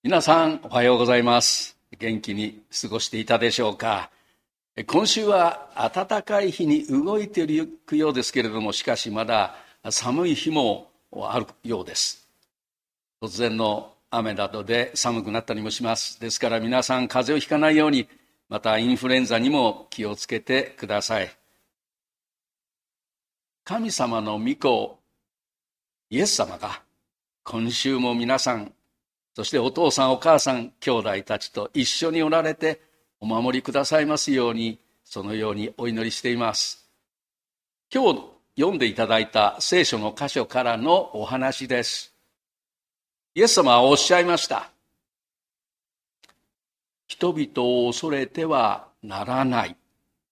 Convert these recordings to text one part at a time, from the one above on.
皆さんおはようございます。元気に過ごしていたでしょうか。今週は暖かい日に動いていくようですけれども、しかしまだ寒い日もあるようです。突然の雨などで寒くなったりもします。ですから皆さん風邪をひかないように、またインフルエンザにも気をつけてください。神様の御子イエス様が今週も皆さん、そしてお父さんお母さん兄弟たちと一緒におられてお守りくださいますように、そのようにお祈りしています。今日読んでいただいた聖書の箇所からのお話です。イエス様はおっしゃいました。人々を恐れてはならない。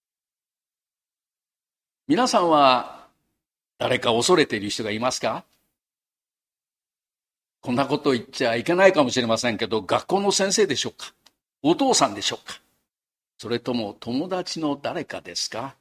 皆さんは誰か恐れている人がいますか？こんなこと言っちゃいけないかもしれませんけど、学校の先生でしょうか？お父さんでしょうか？それとも友達の誰かですか？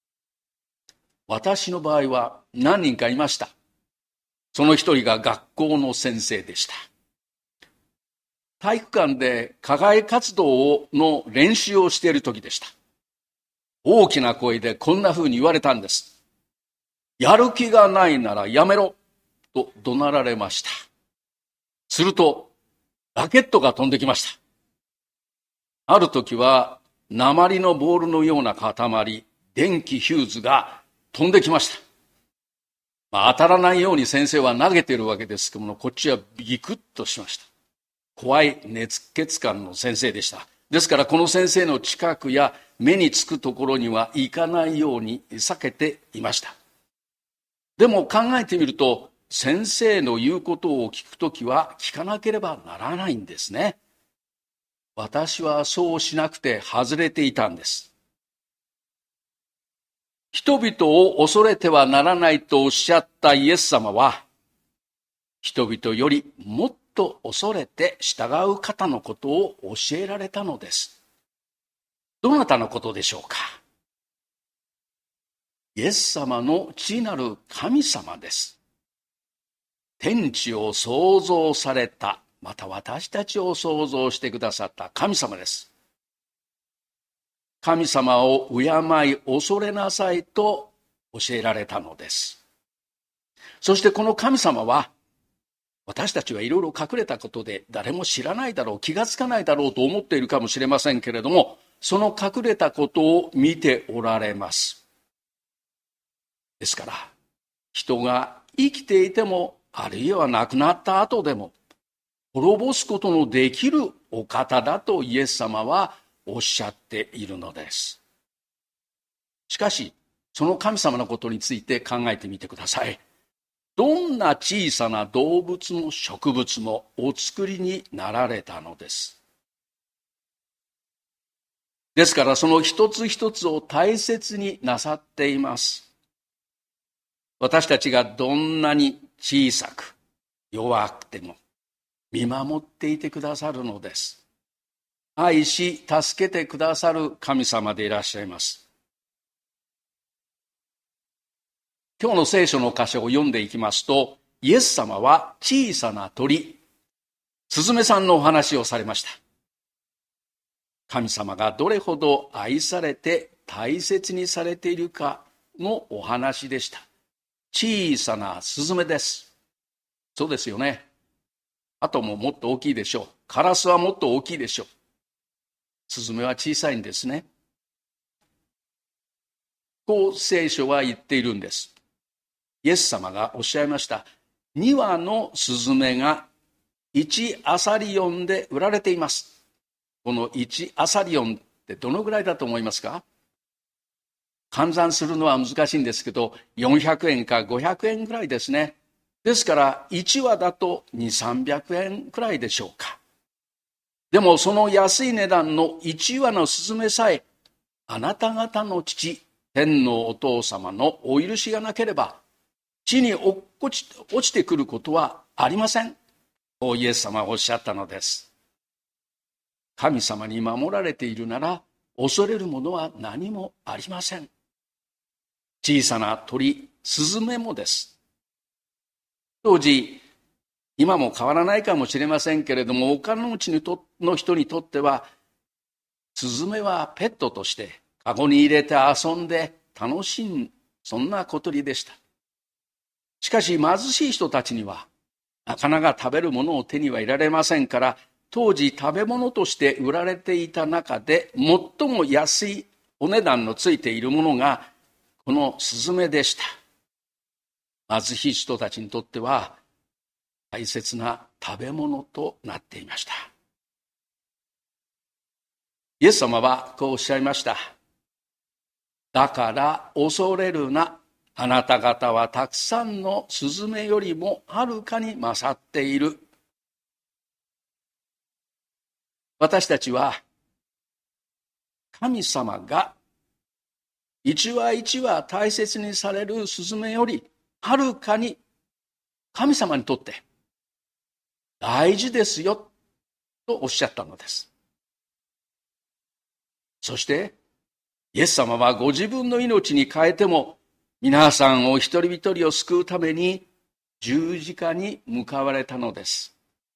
私の場合は何人かいました。その一人が学校の先生でした。体育館で課外活動の練習をしている時でした。大きな声でこんな風に言われたんです。やる気がないならやめろと怒鳴られました。するとラケットが飛んできました。ある時は鉛のボールのような塊、電気ヒューズが飛んできました。当たらないように先生は投げているわけですけども、こっちはビクッとしました。怖い熱血感の先生でした。ですからこの先生の近くや目につくところには行かないように避けていました。でも考えてみると、先生の言うことを聞くときは聞かなければならないんですね。私はそうしなくて外れていたんです。人々を恐れてはならないとおっしゃったイエス様は、人々よりもっと恐れて従う方のことを教えられたのです。どなたのことでしょうか？イエス様の父なる神様です。天地を創造された、また私たちを創造してくださった神様です。神様を敬い恐れなさいと教えられたのです。そしてこの神様は、私たちはいろいろ隠れたことで誰も知らないだろう、気がつかないだろうと思っているかもしれませんけれども、その隠れたことを見ておられます。ですから、人が生きていても、あるいは亡くなった後でも、滅ぼすことのできるお方だとイエス様はおっしゃっているのです。しかし、その神様のことについて考えてみてください。どんな小さな動物も植物もお作りになられたのです。ですからその一つ一つを大切になさっています。私たちがどんなに小さく弱くても見守っていてくださるのです。愛し助けてくださる神様でいらっしゃいます。今日の聖書の箇所を読んでいきますと、イエス様は小さな鳥、スズメさんのお話をされました。神様がどれほど愛されて大切にされているかのお話でした。小さなスズメです。そうですよね。あとももっと大きいでしょう。カラスはもっと大きいでしょう。スズメは小さいんですね。こう聖書は言っているんです。イエス様がおっしゃいました。2羽のスズメが1アサリオンで売られています。この1アサリオンってどのぐらいだと思いますか？換算するのは難しいんですけど、400円か500円ぐらいですね。ですから1羽だと2、300円くらいでしょうか。でもその安い値段の1羽のスズメさえ、あなた方の父、天のお父様のお許しがなければ、地に落ちてくることはありません。とイエス様はおっしゃったのです。神様に守られているなら、恐れるものは何もありません。小さな鳥、スズメもです。当時、 今も変わらないかもしれませんけれども、お金持ちの人にとっては、スズメはペットとしてカゴに入れて遊んで楽しい、そんな小鳥でした。しかし貧しい人たちにはなかなか食べるものを手にはいられませんから、当時食べ物として売られていた中で最も安いお値段のついているものがこのスズメでした。貧しい人たちにとっては大切な食べ物となっていました。イエス様はこうおっしゃいました。だから恐れるな。あなた方はたくさんのスズメよりもはるかに勝っている。私たちは神様が一羽一羽大切にされるスズメよりはるかに神様にとって大事ですよとおっしゃったのです。そしてイエス様はご自分の命に変えても皆さんお一人一人を救うために十字架に向かわれたのです。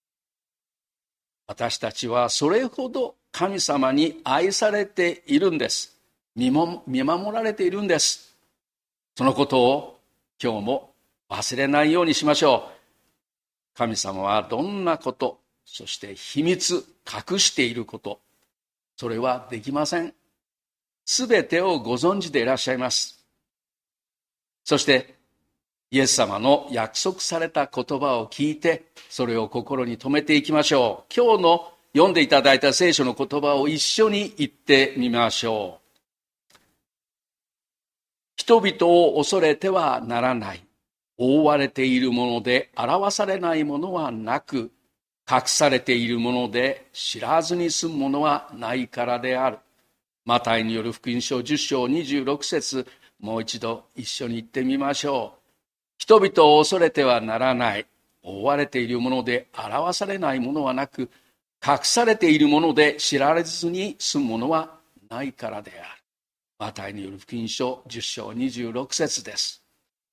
私たちはそれほど神様に愛されているんです。見守られているんです。そのことを今日も忘れないようにしましょう。神様はどんなこと、そして秘密、隠していること、それはできません。すべてをご存知でいらっしゃいます。そしてイエス様の約束された言葉を聞いて、それを心に留めていきましょう。今日の読んでいただいた聖書の言葉を一緒に言ってみましょう。人々を恐れてはならない。覆われているもので表されないものはなく、隠されているもので知らずに済むものはないからである。マタイによる福音書10章26節、もう一度一緒に言ってみましょう。人々を恐れてはならない。覆われているもので表されないものはなく、隠されているもので知られずに済むものはないからである。マタイによる福音書10章26節です。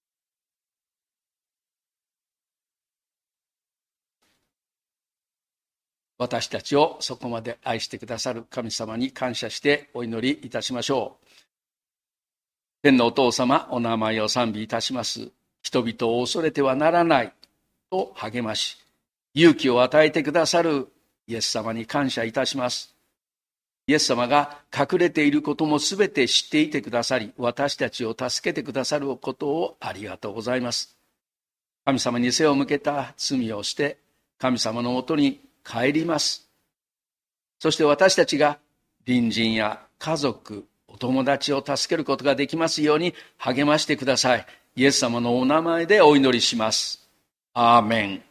私たちをそこまで愛してくださる神様に感謝してお祈りいたしましょう。天のお父様、お名前を賛美いたします。人々を恐れてはならないと励まし、勇気を与えてくださるイエス様に感謝いたします。イエス様が隠れていることもすべて知っていてくださり、私たちを助けてくださることをありがとうございます。神様に背を向けた罪をして、神様のもとに帰ります。そして私たちが隣人や家族、お友達を助けることができますように励ましてください。イエス様のお名前でお祈りします。アーメン。